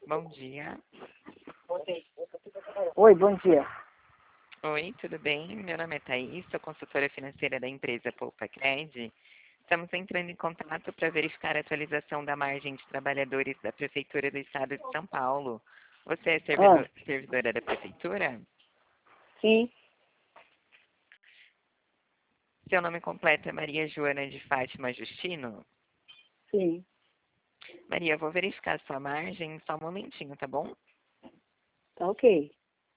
Bom dia. Oi, bom dia. Oi, tudo bem? Meu nome é Thaís, sou consultora financeira da empresa Poupa Cred. Estamos entrando em contato para verificar a atualização da margem de trabalhadores da Prefeitura do Estado de São Paulo. Você é Ah, servidora da Prefeitura? sim, Seu nome completo é Maria Joana de Fátima Justino? sim. Maria, eu vou verificar a sua margem, só um momentinho, tá bom? Tá ok.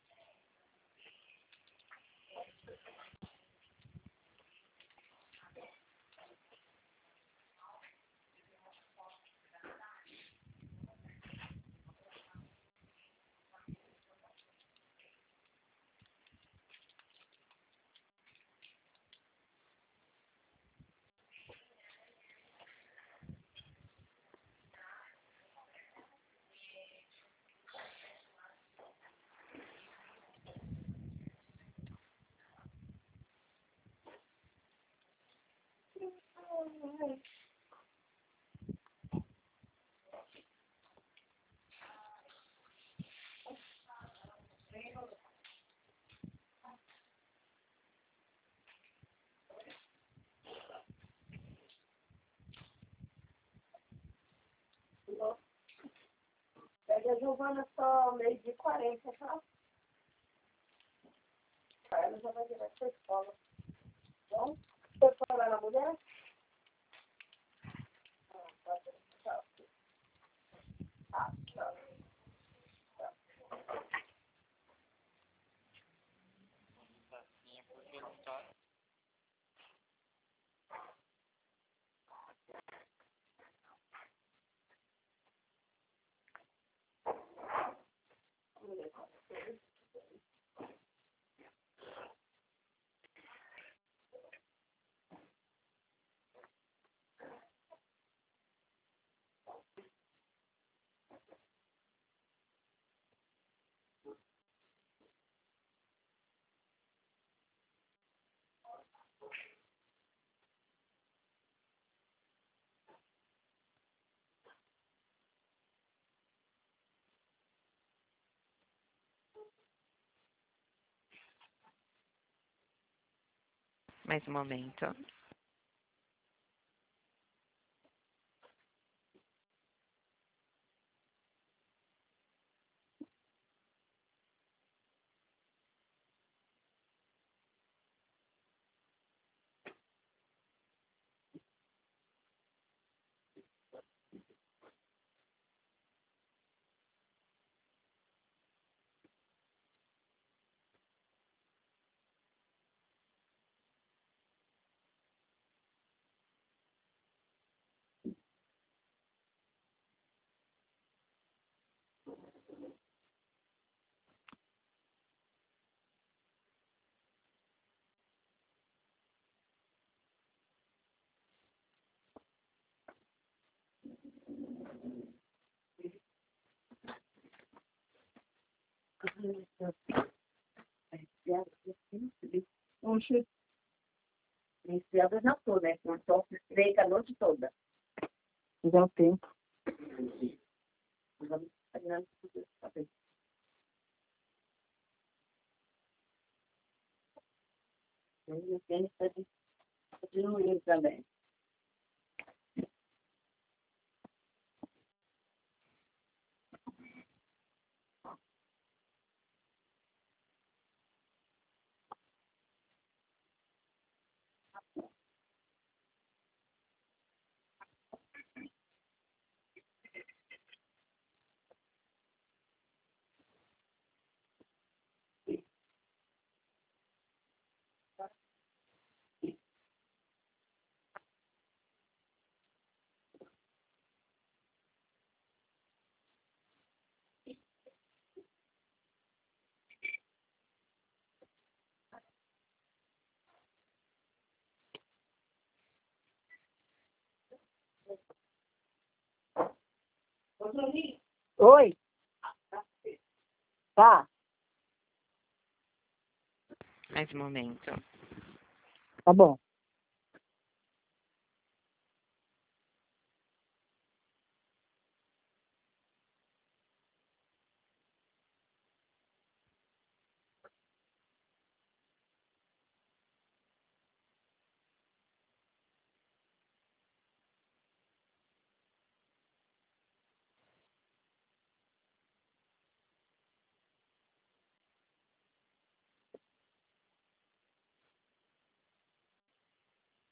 Pega a Giovana só meio de 40, tá? Ela já vai direto pra escola. Bom, você falar na mulher? Tchau. Tchau. Mais um momento. Oxe, enfiada já tô, né? Com só esfregue a noite toda. Já tempo. Vamos fazer tudo isso. O tênis está diminuindo também. Oi? Tá, Mais um momento. tá bom.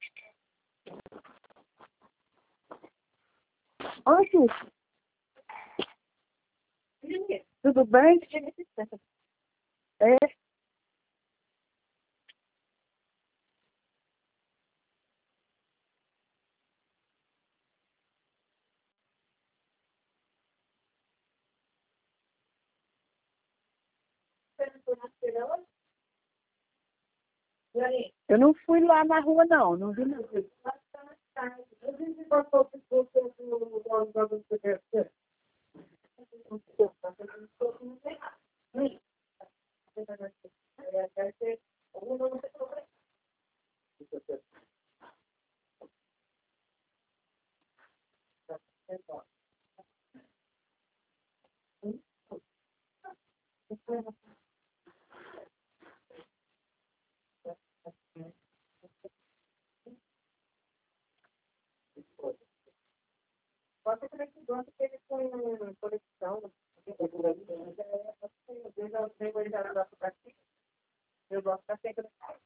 Oi, Cícero. Tudo bem? É. Eu não fui lá na rua, não. Não vi, não. Pode ser que gosta que ele foi em conexão. Eu gosto da sempre.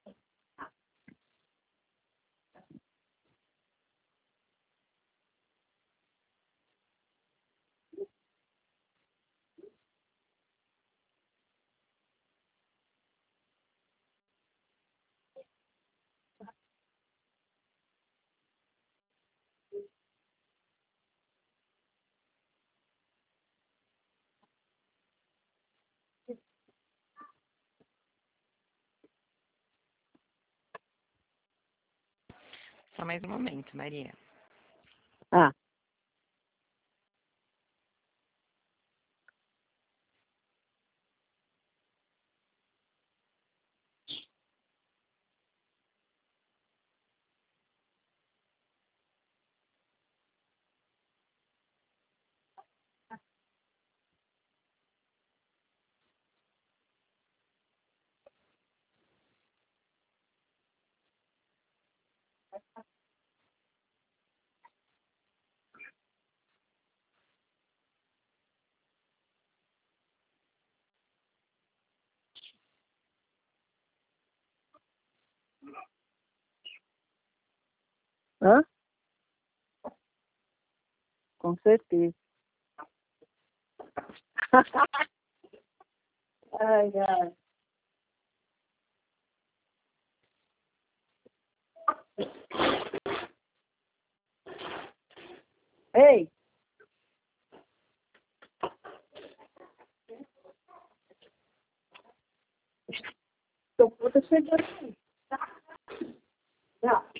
Só mais um momento, Maria. Ah. Hã? Com certeza. Ai, ai. Ei! Tô puta chegando aí. Não.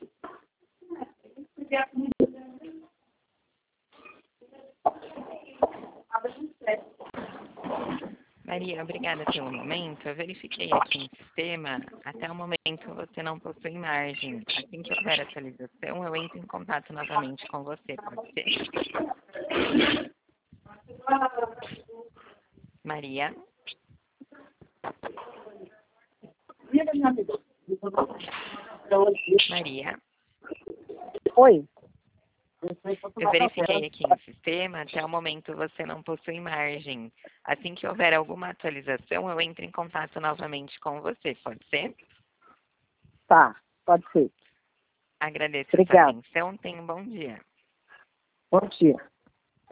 Maria, obrigada pelo momento. Eu verifiquei aqui no sistema. Até o momento você não possui margem. Assim que houver atualização, eu entro em contato novamente com você. Pode ser? Maria? Maria? Oi. Eu verifiquei aqui no sistema. Até o momento você não possui margem. Assim que houver alguma atualização, eu entro em contato novamente com você. Pode ser? Tá, pode ser. Agradeço a sua Obrigada. atenção. Tenha um bom dia. Bom dia.